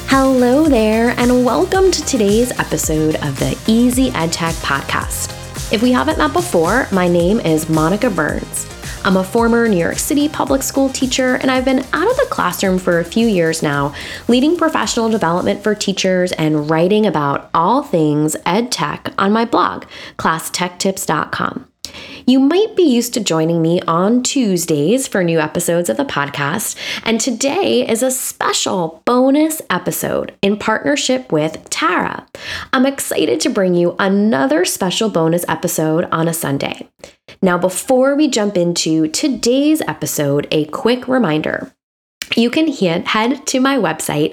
Hello there, and welcome to today's episode of the Easy EdTech podcast. If we haven't met before, my name is Monica Burns. I'm a former New York City public school teacher, and I've been out of the classroom for a few years now, leading professional development for teachers and writing about all things EdTech on my blog, ClassTechTips.com. You might be used to joining me on Tuesdays for new episodes of the podcast, and today is a special bonus episode in partnership with Tara. I'm excited to bring you another special bonus episode on a Sunday. Now, before we jump into today's episode, a quick reminder. You can head to my website,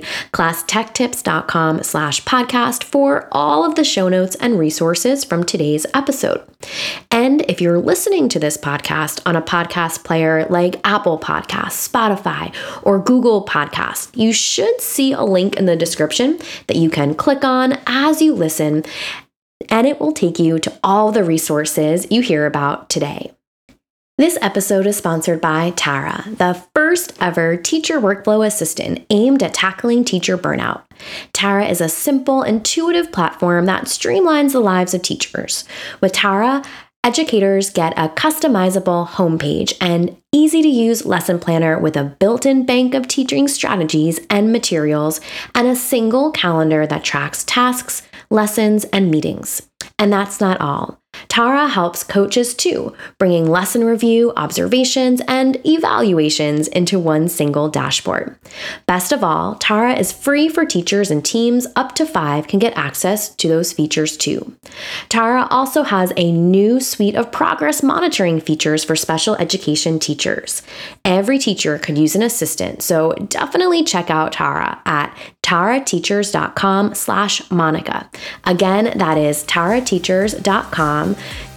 ClassTechTips.com/podcast for all of the show notes and resources from today's episode. And if you're listening to this podcast on a podcast player like Apple Podcasts, Spotify, or Google Podcasts, you should see a link in the description that you can click on as you listen, and it will take you to all the resources you hear about today. This episode is sponsored by Tara, the first ever teacher workflow assistant aimed at tackling teacher burnout. Tara is a simple, intuitive platform that streamlines the lives of teachers. With Tara, educators get a customizable homepage and easy-to-use lesson planner with a built-in bank of teaching strategies and materials and a single calendar that tracks tasks, lessons, and meetings. And that's not all. Tara helps coaches too, bringing lesson review, observations, and evaluations into one single dashboard. Best of all, Tara is free for teachers, and teams up to 5 can get access to those features too. Tara also has a new suite of progress monitoring features for special education teachers. Every teacher could use an assistant, so definitely check out Tara at tarateachers.com/Monica. Again, that is tarateachers.com,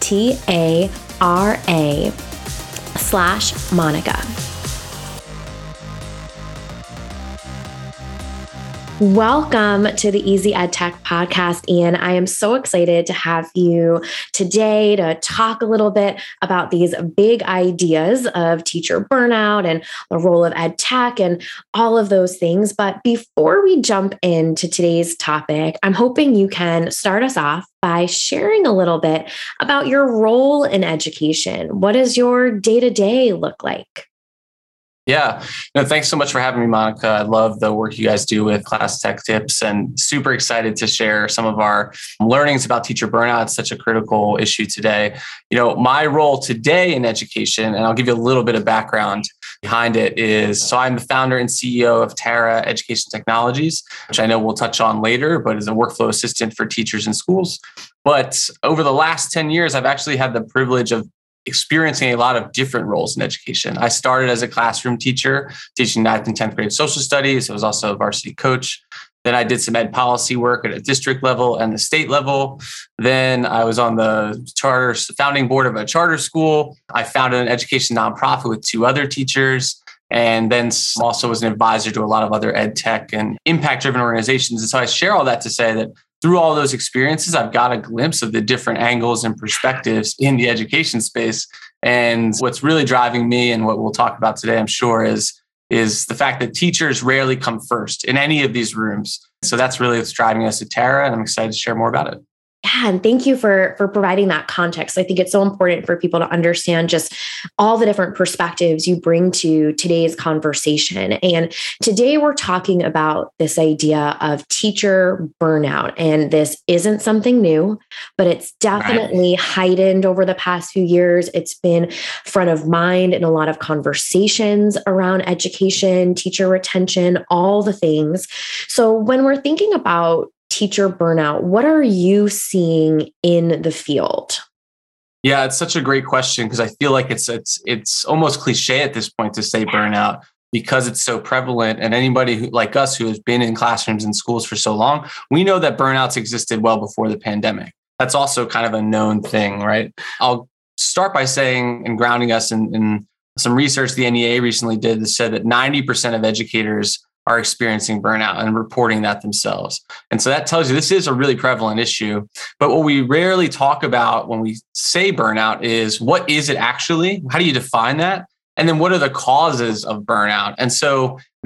TARA/Monica. Welcome to the Easy EdTech podcast, Ian. I am so excited to have you today to talk a little bit about these big ideas of teacher burnout and the role of EdTech and all of those things. But before we jump into today's topic, I'm hoping you can start us off by sharing a little bit about your role in education. What does your day-to-day look like? Yeah, no, thanks so much for having me, Monica. I love the work you guys do with Class Tech Tips and super excited to share some of our learnings about teacher burnout. It's such a critical issue today. My role today in education, and I'll give you a little bit of background behind it, is so I'm the founder and CEO of Tara Education Technologies, which I know we'll touch on later, but is a workflow assistant for teachers in schools. But over the last 10 years, I've actually had the privilege of experiencing a lot of different roles in education. I started as a classroom teacher, teaching 9th and 10th grade social studies. I was also a varsity coach. Then I did some ed policy work at a district level and the state level. Then I was on the founding board of a charter school. I founded an education nonprofit with 2 other teachers, and then also was an advisor to a lot of other ed tech and impact-driven organizations. And so I share all that to say that through all those experiences, I've got a glimpse of the different angles and perspectives in the education space. And what's really driving me, and what we'll talk about today, I'm sure, is the fact that teachers rarely come first in any of these rooms. So that's really what's driving us at Tara, and I'm excited to share more about it. Yeah, and thank you for providing that context. I think it's so important for people to understand just all the different perspectives you bring to today's conversation. And today we're talking about this idea of teacher burnout. And this isn't something new, but it's definitely heightened over the past few years. It's been front of mind in a lot of conversations around education, teacher retention, all the things. So when we're thinking about teacher burnout, what are you seeing in the field? Yeah, it's such a great question because I feel like it's almost cliche at this point to say burnout because it's so prevalent. And anybody like us who has been in classrooms and schools for so long, we know that burnouts existed well before the pandemic. That's also kind of a known thing, right? I'll start by saying and grounding us in some research the NEA recently did that said that 90% of educators are experiencing burnout and reporting that themselves. And so that tells you this is a really prevalent issue. But what we rarely talk about when we say burnout is what is it actually? How do you define that? And then what are the causes of burnout? And so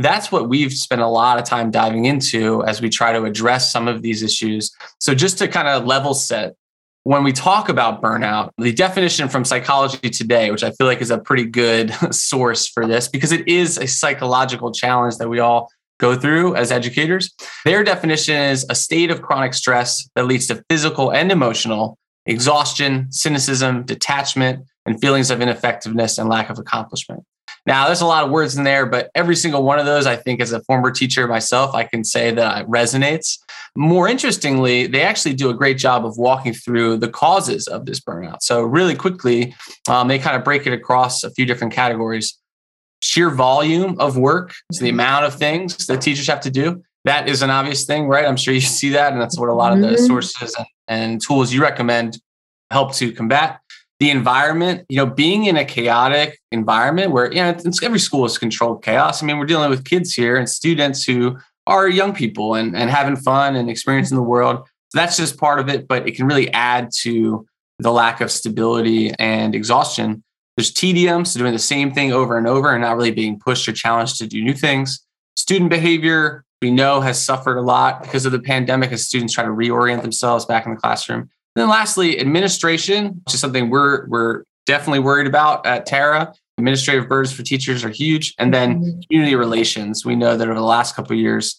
that's what we've spent a lot of time diving into as we try to address some of these issues. So just to kind of level set, when we talk about burnout, the definition from Psychology Today, which I feel like is a pretty good source for this, because it is a psychological challenge that we all go through as educators. Their definition is a state of chronic stress that leads to physical and emotional exhaustion, cynicism, detachment, and feelings of ineffectiveness and lack of accomplishment. Now, there's a lot of words in there, but every single one of those, I think, as a former teacher myself, I can say that it resonates. More interestingly, they actually do a great job of walking through the causes of this burnout. So really quickly, they kind of break it across a few different categories. Sheer volume of work, so the amount of things that teachers have to do. That is an obvious thing, right? I'm sure you see that. And that's what a lot of the sources and tools you recommend help to combat. The environment, being in a chaotic environment where, every school is controlled chaos. I mean, we're dealing with kids here and students who are young people and having fun and experiencing the world. So that's just part of it, but it can really add to the lack of stability and exhaustion. There's tedium, so doing the same thing over and over and not really being pushed or challenged to do new things. Student behavior, we know, has suffered a lot because of the pandemic as students try to reorient themselves back in the classroom. And then lastly, administration, which is something we're definitely worried about at Terra. Administrative burdens for teachers are huge. And then community relations. We know that over the last couple of years,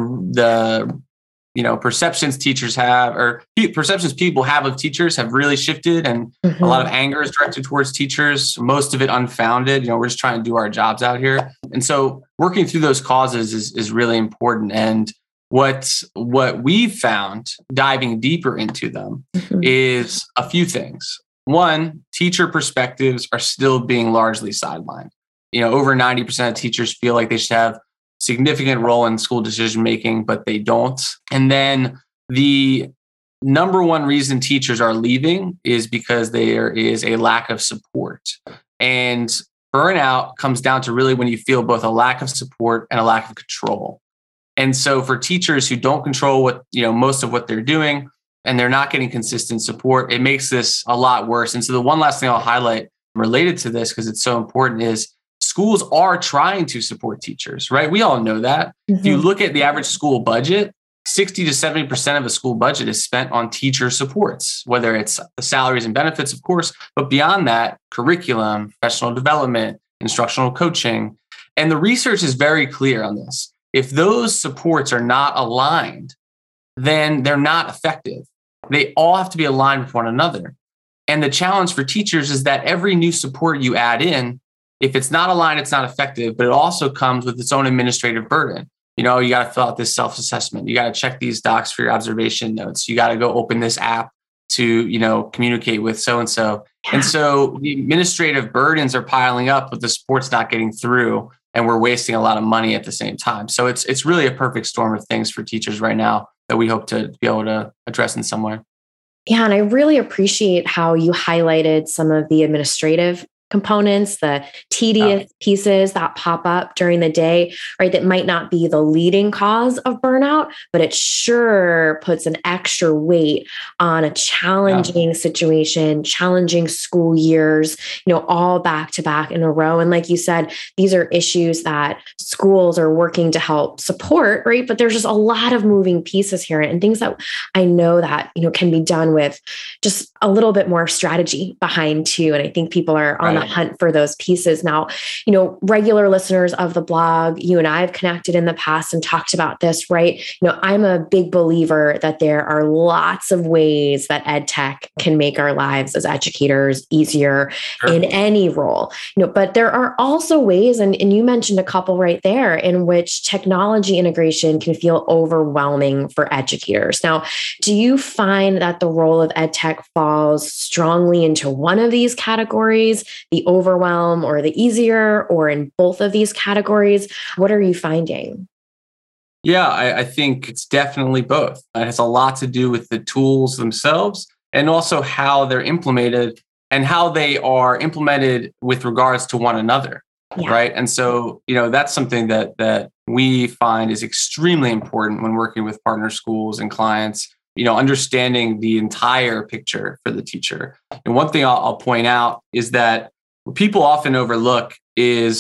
the perceptions teachers have, or perceptions people have of teachers have really shifted. And a lot of anger is directed towards teachers, most of it unfounded. We're just trying to do our jobs out here. And so working through those causes is really important. And what we've found, diving deeper into them, is a few things. One, teacher perspectives are still being largely sidelined. Over 90% of teachers feel like they should have significant role in school decision making, but they don't. And then the number one reason teachers are leaving is because there is a lack of support. And burnout comes down to really when you feel both a lack of support and a lack of control. And so for teachers who don't control most of what they're doing and they're not getting consistent support, it makes this a lot worse. And so the one last thing I'll highlight related to this, because it's so important, is schools are trying to support teachers, right? We all know that. If you look at the average school budget, 60 to 70% of a school budget is spent on teacher supports, whether it's the salaries and benefits, of course, but beyond that, curriculum, professional development, instructional coaching. And the research is very clear on this. If those supports are not aligned, then they're not effective. They all have to be aligned with one another. And the challenge for teachers is that every new support you add in, if it's not aligned, it's not effective, but it also comes with its own administrative burden. You got to fill out this self-assessment. You got to check these docs for your observation notes. You got to go open this app to, communicate with so-and-so. And so the administrative burdens are piling up, but the support's not getting through. And we're wasting a lot of money at the same time. So it's really a perfect storm of things for teachers right now that we hope to be able to address in some way. Yeah, and I really appreciate how you highlighted some of the administrative components, the tedious pieces that pop up during the day, right? That might not be the leading cause of burnout, but it sure puts an extra weight on a challenging situation, challenging school years, all back to back in a row. And like you said, these are issues that schools are working to help support, right? But there's just a lot of moving pieces here and things that I know that, can be done with just a little bit more strategy behind too. And I think people are on the hunt for those pieces. Now, regular listeners of the blog, you and I have connected in the past and talked about this, right? I'm a big believer that there are lots of ways that ed tech can make our lives as educators easier in any role, but there are also ways, and you mentioned a couple right there, in which technology integration can feel overwhelming for educators. Now, do you find that the role of ed tech falls strongly into one of these categories, the overwhelm or the easier, or in both of these categories? What are you finding? Yeah, I think it's definitely both. It has a lot to do with the tools themselves and also how they're implemented and how they are implemented with regards to one another, right? And so, that's something that we find is extremely important when working with partner schools and clients, understanding the entire picture for the teacher. And one thing I'll point out is that what people often overlook is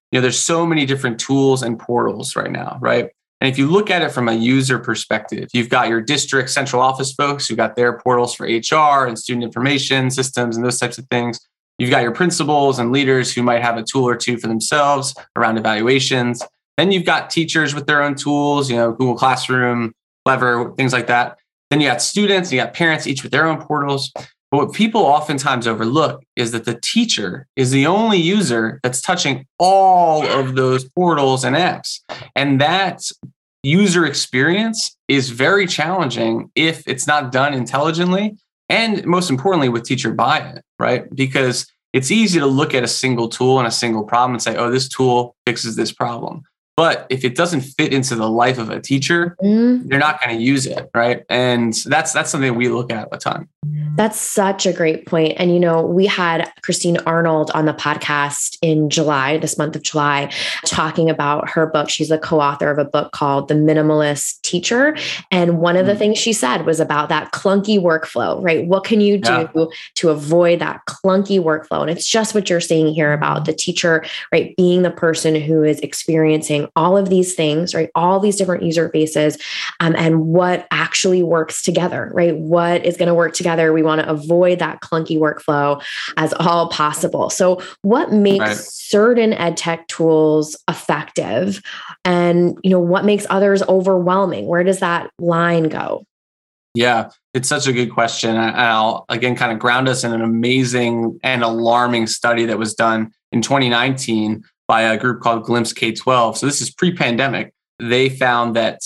there's so many different tools and portals right now, right? And if you look at it from a user perspective, you've got your district central office folks who got their portals for HR and student information systems and those types of things. You've got your principals and leaders who might have a tool or two for themselves around evaluations. Then you've got teachers with their own tools, Google Classroom, Clever, things like that. Then you got students, you got parents, each with their own portals. But what people oftentimes overlook is that the teacher is the only user that's touching all of those portals and apps. And that user experience is very challenging if it's not done intelligently and most importantly with teacher buy-in, right? Because it's easy to look at a single tool and a single problem and say, oh, this tool fixes this problem. But if it doesn't fit into the life of a teacher, they're not going to use it, right? And that's something we look at a ton. That's such a great point. And, we had Christine Arnold on the podcast in July, this month of July, talking about her book. She's a co-author of a book called The Minimalist Teacher. And one of the things she said was about that clunky workflow, right? What can you do to avoid that clunky workflow? And it's just what you're saying here about the teacher, right? Being the person who is experiencing all of these things, right? All these different user bases, and what actually works together, right? What is going to work together? We want to avoid that clunky workflow as all possible. So what makes certain ed tech tools effective, and, what makes others overwhelming? Where does that line go? Yeah, it's such a good question. I'll again kind of ground us in an amazing and alarming study that was done in 2019 by a group called Glimpse K-12. So this is pre-pandemic. They found that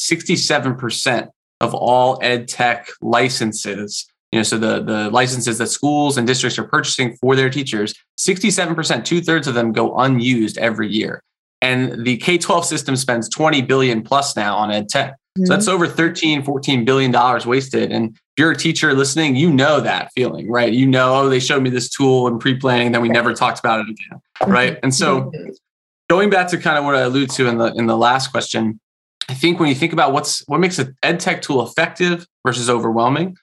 67% of all ed tech licenses, so the licenses that schools and districts are purchasing for their teachers, 67%, 2/3 of them go unused every year. And the K-12 system spends $20 billion plus now on ed tech. So that's over $13-14 billion wasted. And if you're a teacher listening, you know that feeling, right? They showed me this tool in pre-planning, then we never talked about it again, right? And so going back to kind of what I alluded to in the last question, I think when you think about what makes an ed tech tool effective versus overwhelming,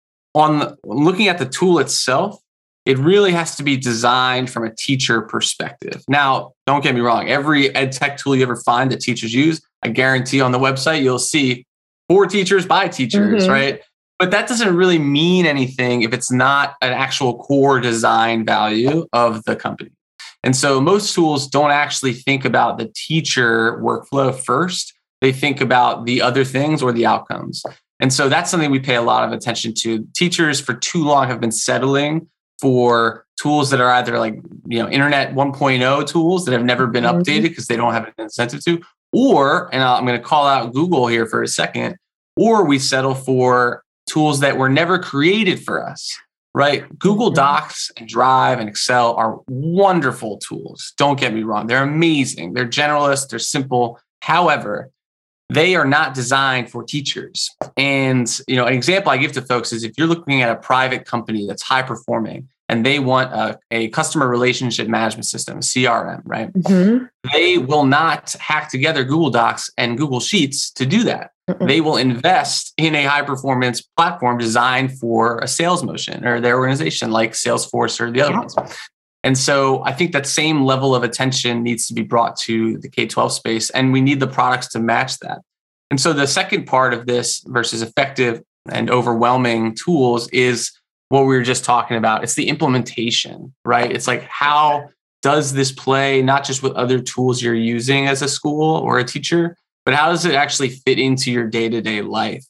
looking at the tool itself, it really has to be designed from a teacher perspective. Now, don't get me wrong. Every ed tech tool you ever find that teachers use, I guarantee on the website, you'll see for teachers by teachers, right? But that doesn't really mean anything if it's not an actual core design value of the company. And so most tools don't actually think about the teacher workflow first. They think about the other things or the outcomes. And so that's something we pay a lot of attention to. Teachers for too long have been settling for tools that are either like, Internet 1.0 tools that have never been updated because they don't have an incentive to, or, and I'm going to call out Google here for a second, or we settle for tools that were never created for us, right? Google Docs and Drive and Excel are wonderful tools. Don't get me wrong. They're amazing. They're generalist. They're simple. However, they are not designed for teachers. And, an example I give to folks is if you're looking at a private company that's high performing and they want a customer relationship management system, a CRM, right? They will not hack together Google Docs and Google Sheets to do that. They will invest in a high performance platform designed for a sales motion or their organization like Salesforce or the other ones. And so I think that same level of attention needs to be brought to the K-12 space, and we need the products to match that. And so the second part of this versus effective and overwhelming tools is what we were just talking about. It's the implementation, right? It's like, how does this play not just with other tools you're using as a school or a teacher, but how does it actually fit into your day-to-day life?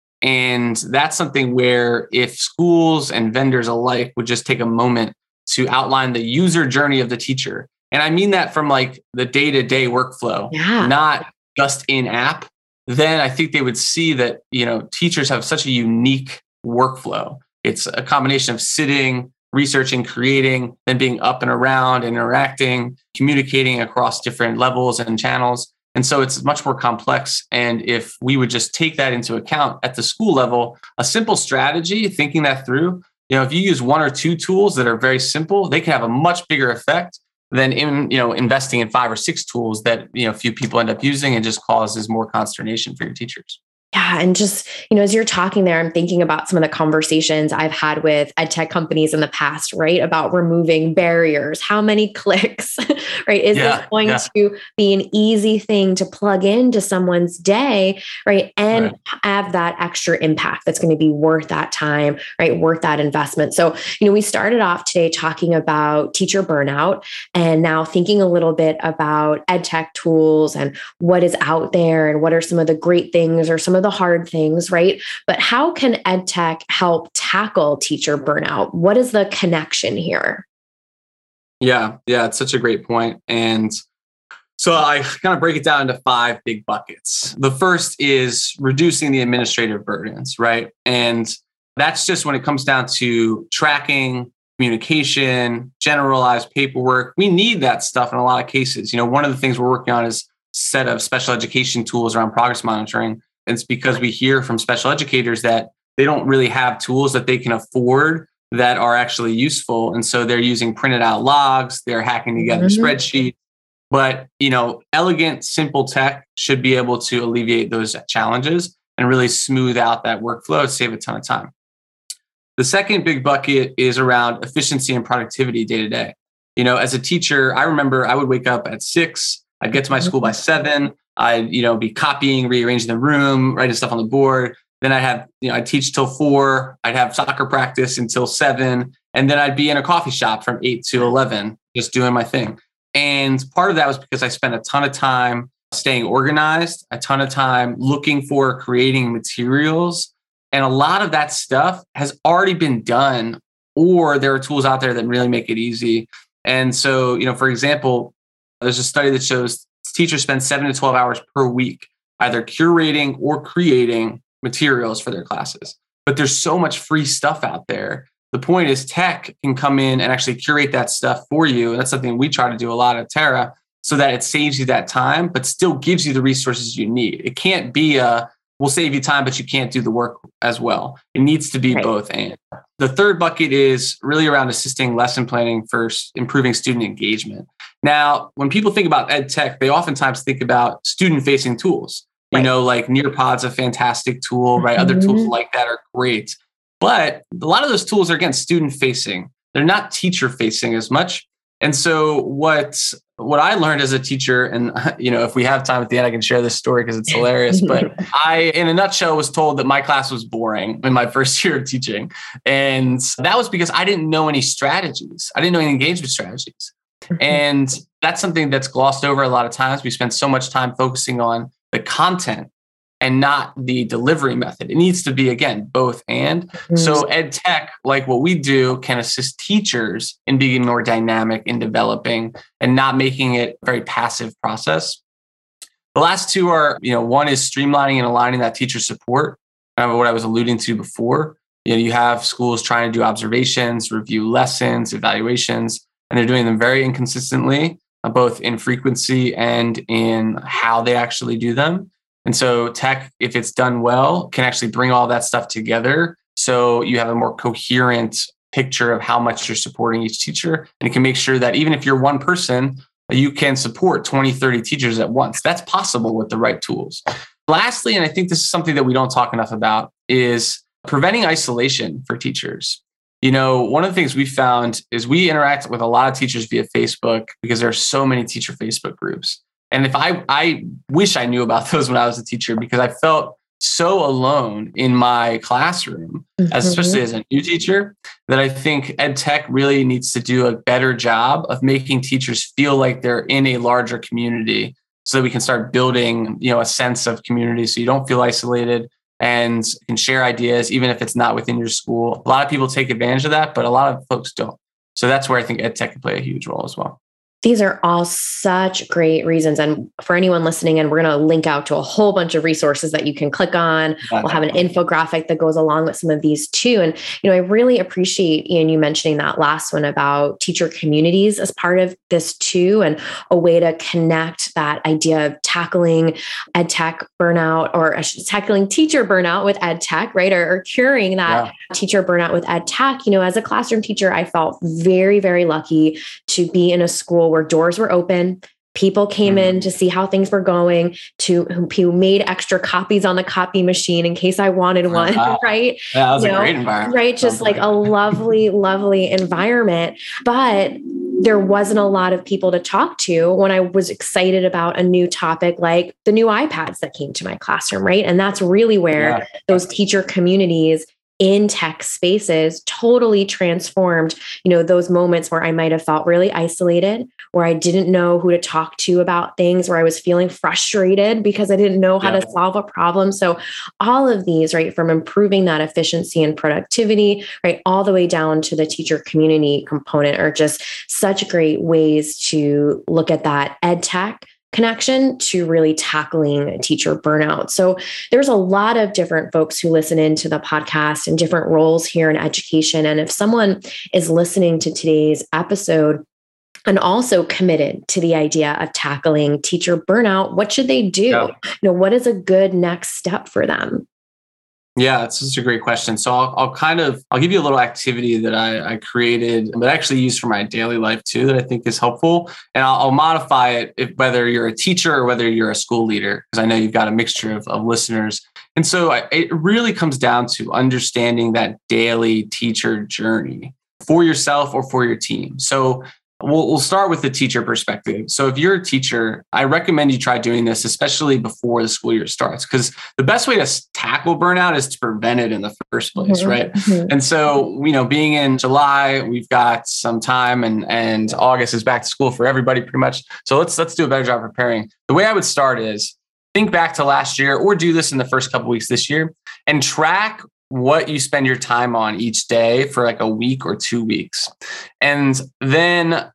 And that's something where if schools and vendors alike would just take a moment to outline the user journey of the teacher. And I mean that from like the day-to-day workflow, not just in app. Then I think they would see that, teachers have such a unique workflow. It's a combination of sitting, researching, creating, then being up and around, interacting, communicating across different levels and channels. And so it's much more complex. And if we would just take that into account at the school level, a simple strategy, thinking that through, if you use one or two tools that are very simple, they can have a much bigger effect than investing in 5 or 6 tools that, few people end up using and just causes more consternation for your teachers. Yeah. And just, as you're talking there, I'm thinking about some of the conversations I've had with ed tech companies in the past, right? About removing barriers. How many clicks, right? Is this going to be an easy thing to plug into someone's day, right? And have that extra impact that's going to be worth that time, right? Worth that investment. So, we started off today talking about teacher burnout, and now thinking a little bit about ed tech tools and what is out there and what are some of the great things or some of the hard things, right? But how can ed tech help tackle teacher burnout? What is the connection here? Yeah, it's such a great point. And so I kind of break it down into 5 big buckets. The first is reducing the administrative burdens, right? And that's just when it comes down to tracking, communication, generalized paperwork. We need that stuff in a lot of cases. One of the things we're working on is a set of special education tools around progress monitoring. And it's because we hear from special educators that they don't really have tools that they can afford that are actually useful. And so they're using printed out logs, they're hacking together spreadsheets. But, elegant, simple tech should be able to alleviate those challenges and really smooth out that workflow, save a ton of time. The second big bucket is around efficiency and productivity day to day. As a teacher, I remember I would wake up at 6, I'd get to my school by 7, I'd, be copying, rearranging the room, writing stuff on the board. Then I'd teach till 4, I'd have soccer practice until 7, and then I'd be in a coffee shop from 8 to 11, just doing my thing. And part of that was because I spent a ton of time staying organized, a ton of time looking for creating materials. And a lot of that stuff has already been done, or there are tools out there that really make it easy. And so, for example, there's a study that shows teachers spend 7 to 12 hours per week, either curating or creating materials for their classes. But there's so much free stuff out there. The point is tech can come in and actually curate that stuff for you. And that's something we try to do a lot at Terra, so that it saves you that time, but still gives you the resources you need. It can't be we'll save you time, but you can't do the work as well. It needs to be both and. The third bucket is really around assisting lesson planning for improving student engagement. Now, when people think about ed tech, they oftentimes think about student-facing tools. Like Nearpod's a fantastic tool, right? Other tools like that are great. But a lot of those tools are, again, student-facing. They're not teacher-facing as much. And so what I learned as a teacher, and if we have time at the end, I can share this story because it's hilarious. But I, in a nutshell, was told that my class was boring in my first year of teaching. And that was because I didn't know any strategies. I didn't know any engagement strategies. And that's something that's glossed over a lot of times. We spend so much time focusing on the content and not the delivery method. It needs to be, again, both and. So ed tech, like what we do, can assist teachers in being more dynamic in developing and not making it a very passive process. The last two are, one is streamlining and aligning that teacher support, kind of what I was alluding to before. You have schools trying to do observations, review lessons, evaluations, and they're doing them very inconsistently, both in frequency and in how they actually do them. And so tech, if it's done well, can actually bring all that stuff together. So you have a more coherent picture of how much you're supporting each teacher. And it can make sure that even if you're one person, you can support 20, 30 teachers at once. That's possible with the right tools. Lastly, and I think this is something that we don't talk enough about, is preventing isolation for teachers. One of the things we found is we interact with a lot of teachers via Facebook because there are so many teacher Facebook groups. And if I wish I knew about those when I was a teacher, because I felt so alone in my classroom, especially as a new teacher, that I think ed tech really needs to do a better job of making teachers feel like they're in a larger community, so that we can start building, a sense of community, so you don't feel isolated and can share ideas, even if it's not within your school. A lot of people take advantage of that, but a lot of folks don't. So that's where I think ed tech can play a huge role as well. These are all such great reasons. And for anyone listening in, we're going to link out to a whole bunch of resources that you can click on. We'll have an infographic that goes along with some of these too. And, I really appreciate, Ian, you mentioning that last one about teacher communities as part of this too, and a way to connect that idea of tackling ed tech burnout, or tackling teacher burnout with ed tech, right? Or curing that teacher burnout with ed tech. As a classroom teacher, I felt very, very lucky to be in a school where doors were open. People came in to see how things were going, who made extra copies on the copy machine in case I wanted one, right? Yeah, that was a great environment. Right. Just like a lovely, lovely environment. But there wasn't a lot of people to talk to when I was excited about a new topic like the new iPads that came to my classroom, right? And that's really where those teacher communities in tech spaces totally transformed, those moments where I might have felt really isolated, where I didn't know who to talk to about things, where I was feeling frustrated because I didn't know how to solve a problem. So all of these, right, from improving that efficiency and productivity, right, all the way down to the teacher community component are just such great ways to look at that ed tech connection to really tackling teacher burnout. So there's a lot of different folks who listen into the podcast and different roles here in education. And if someone is listening to today's episode and also committed to the idea of tackling teacher burnout, what should they do? What is a good next step for them? Yeah, it's such a great question. So I'll give you a little activity that I created, but actually use for my daily life too, that I think is helpful. And I'll modify it whether you're a teacher or whether you're a school leader, because I know you've got a mixture of listeners. And so it really comes down to understanding that daily teacher journey for yourself or for your team. So we'll start with the teacher perspective. So if you're a teacher, I recommend you try doing this, especially before the school year starts, because the best way to tackle burnout is to prevent it in the first place, right? And so, being in July, we've got some time, and August is back to school for everybody pretty much. So let's do a better job preparing. The way I would start is think back to last year, or do this in the first couple of weeks this year, and track what you spend your time on each day for like a week or 2 weeks. And then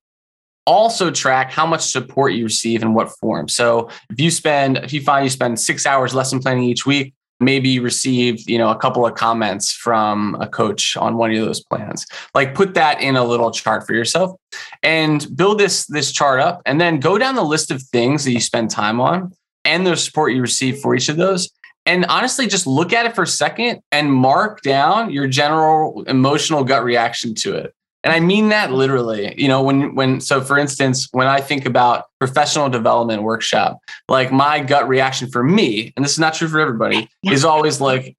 also track how much support you receive in what form. So if you find you spend 6 hours lesson planning each week, maybe you receive, a couple of comments from a coach on one of those plans. Like put that in a little chart for yourself and build this chart up, and then go down the list of things that you spend time on and the support you receive for each of those. And honestly, just look at it for a second and mark down your general emotional gut reaction to it. And I mean that literally, so for instance, when I think about professional development workshop, like my gut reaction for me, and this is not true for everybody, is always like,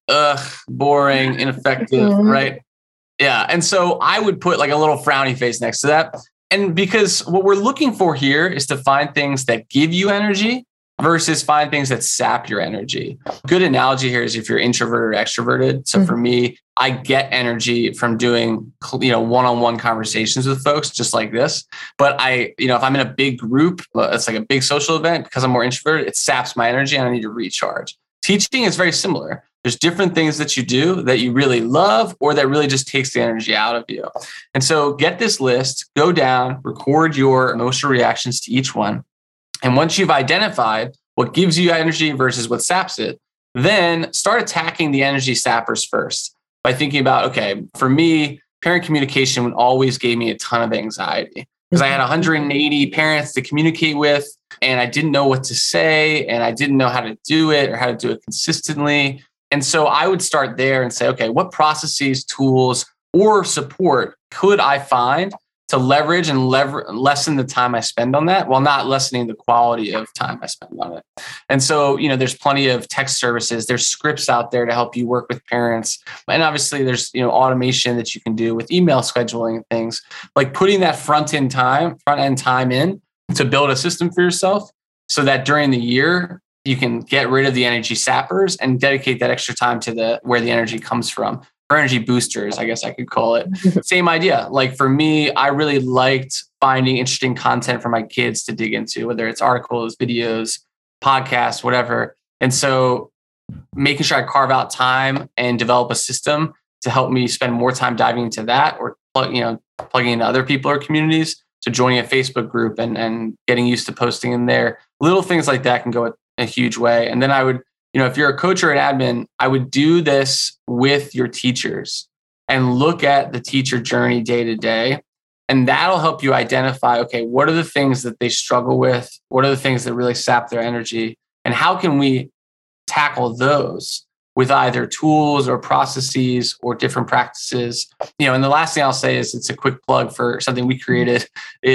boring, ineffective, right? Yeah. And so I would put like a little frowny face next to that. And because what we're looking for here is to find things that give you energy versus find things that sap your energy. Good analogy here is if you're introverted or extroverted. So for me, I get energy from doing, one-on-one conversations with folks just like this. But if I'm in a big group, it's like a big social event, because I'm more introverted, it saps my energy and I need to recharge. Teaching is very similar. There's different things that you do that you really love or that really just takes the energy out of you. And so get this list, go down, record your emotional reactions to each one. And once you've identified what gives you energy versus what saps it, then start attacking the energy sappers first by thinking about, okay, for me, parent communication always gave me a ton of anxiety because I had 180 parents to communicate with, and I didn't know what to say, and I didn't know how to do it or how to do it consistently. And so I would start there and say, okay, what processes, tools, or support could I find to leverage and lessen the time I spend on that while not lessening the quality of time I spend on it. And so, there's plenty of text services. There's scripts out there to help you work with parents. And obviously there's, automation that you can do with email scheduling and things, like putting that front end time in to build a system for yourself so that during the year, you can get rid of the energy sappers and dedicate that extra time to where the energy comes from. Energy boosters, I guess I could call it. Same idea. Like for me, I really liked finding interesting content for my kids to dig into, whether it's articles, videos, podcasts, whatever. And so making sure I carve out time and develop a system to help me spend more time diving into that, or plugging into other people or communities. So joining a Facebook group and getting used to posting in there. Little things like that can go a huge way. And then I would, if you're a coach or an admin, I would do this with your teachers and look at the teacher journey day to day. And that'll help you identify, okay, what are the things that they struggle with? What are the things that really sap their energy? And how can we tackle those with either tools or processes or different practices. And the last thing I'll say is it's a quick plug for something we created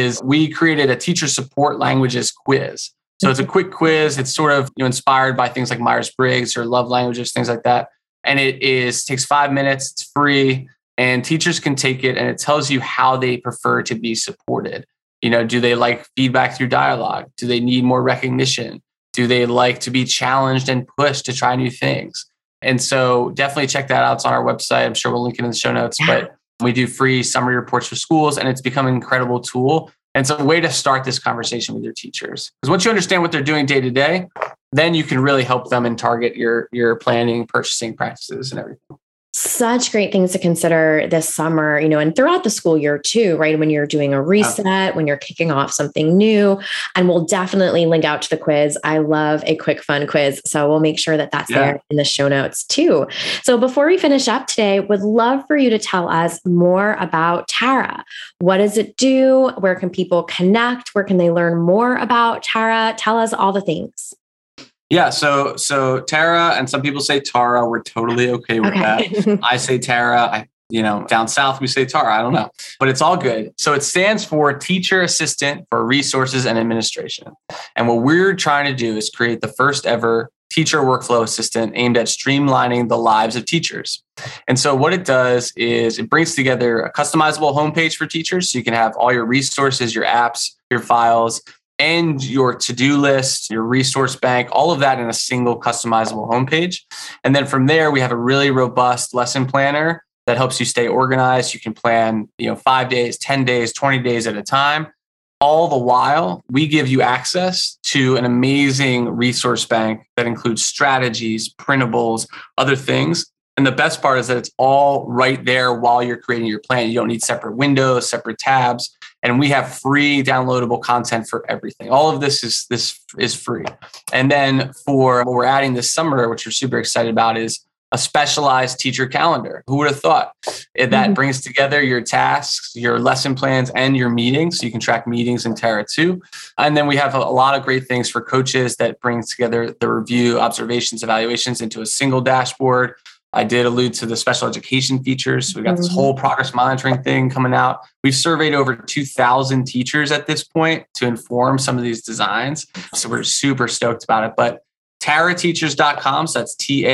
a teacher support languages quiz. So it's a quick quiz. It's sort of inspired by things like Myers-Briggs or love languages, things like that. And takes 5 minutes. It's free, and teachers can take it, and it tells you how they prefer to be supported. Do they like feedback through dialogue? Do they need more recognition? Do they like to be challenged and pushed to try new things? And so definitely check that out. It's on our website. I'm sure we'll link it in the show notes, but we do free summary reports for schools, and it's become an incredible tool. And it's a way to start this conversation with your teachers. Because once you understand what they're doing day to day, then you can really help them and target your planning, purchasing practices and everything. Such great things to consider this summer, and throughout the school year too, right? When you're doing a reset, when you're kicking off something new, and we'll definitely link out to the quiz. I love a quick, fun quiz. So we'll make sure that that's there in the show notes too. So before we finish up today, would love for you to tell us more about Tara. What does it do? Where can people connect? Where can they learn more about Tara? Tell us all the things. Yeah, so Tara, and some people say Tara. We're totally okay with that. I say Tara. Down south we say Tara. I don't know, but it's all good. So it stands for Teacher Assistant for Resources and Administration. And what we're trying to do is create the first ever teacher workflow assistant aimed at streamlining the lives of teachers. And so what it does is it brings together a customizable homepage for teachers, so you can have all your resources, your apps, your files, and your to-do list, your resource bank, all of that in a single customizable homepage. And then from there, we have a really robust lesson planner that helps you stay organized. You can plan, 5 days, 10 days, 20 days at a time. All the while, we give you access to an amazing resource bank that includes strategies, printables, other things. And the best part is that it's all right there while you're creating your plan. You don't need separate windows, separate tabs. And we have free downloadable content for everything. All of this is free. And then for what we're adding this summer, which we're super excited about, is a specialized teacher calendar. Who would have thought? That brings together your tasks, your lesson plans, and your meetings. So you can track meetings in Tara too. And then we have a lot of great things for coaches that brings together the review, observations, evaluations into a single dashboard. I did allude to the special education features. So we've got this whole progress monitoring thing coming out. We've surveyed over 2,000 teachers at this point to inform some of these designs. So we're super stoked about it. But tarateachers.com, so that's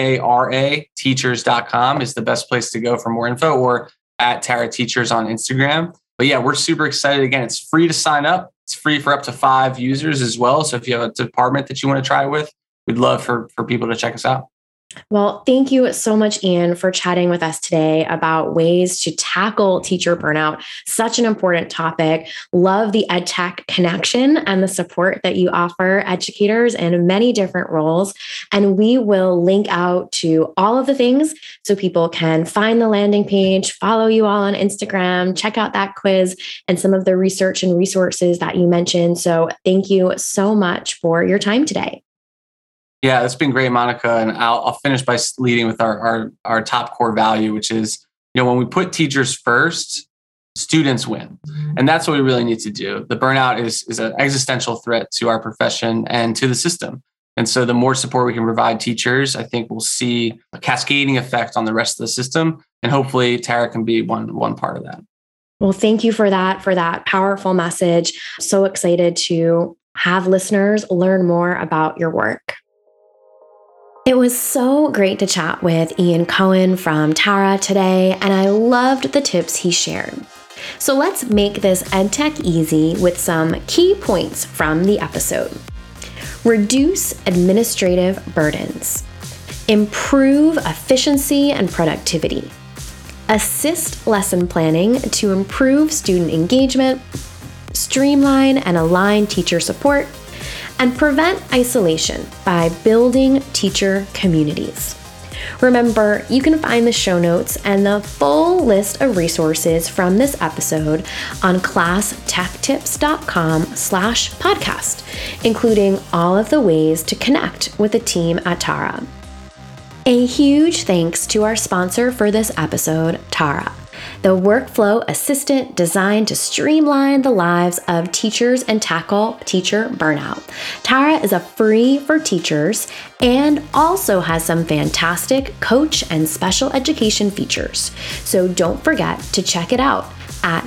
TARA teachers.com is the best place to go for more info, or at Tara Teachers on Instagram. But yeah, we're super excited. Again, it's free to sign up. It's free for up to 5 users as well. So if you have a department that you want to try with, we'd love for people to check us out. Well, thank you so much, Ian, for chatting with us today about ways to tackle teacher burnout. Such an important topic. Love the EdTech connection and the support that you offer educators in many different roles. And we will link out to all of the things so people can find the landing page, follow you all on Instagram, check out that quiz and some of the research and resources that you mentioned. So thank you so much for your time today. Yeah, it's been great, Monica. And I'll finish by leading with our top core value, which is, when we put teachers first, students win. And that's what we really need to do. The burnout is an existential threat to our profession and to the system. And so the more support we can provide teachers, I think we'll see a cascading effect on the rest of the system. And hopefully Tara can be one part of that. Well, thank you for that powerful message. So excited to have listeners learn more about your work. It was so great to chat with Ian Cohen from Tara today, and I loved the tips he shared. So let's make this EdTech easy with some key points from the episode. Reduce administrative burdens. Improve efficiency and productivity. Assist lesson planning to improve student engagement. Streamline and align teacher support. And prevent isolation by building teacher communities. Remember, you can find the show notes and the full list of resources from this episode on classtechtips.com/podcast, including all of the ways to connect with the team at Tara. A huge thanks to our sponsor for this episode, Tara. the workflow assistant designed to streamline the lives of teachers and tackle teacher burnout. Tara is a free for teachers and also has some fantastic coach and special education features. So don't forget to check it out at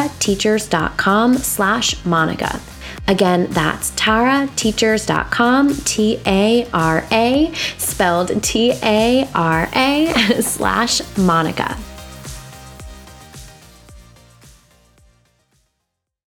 tarateachers.com/Monica. Again, that's tarateachers.com, Tara, spelled Tara /Monica.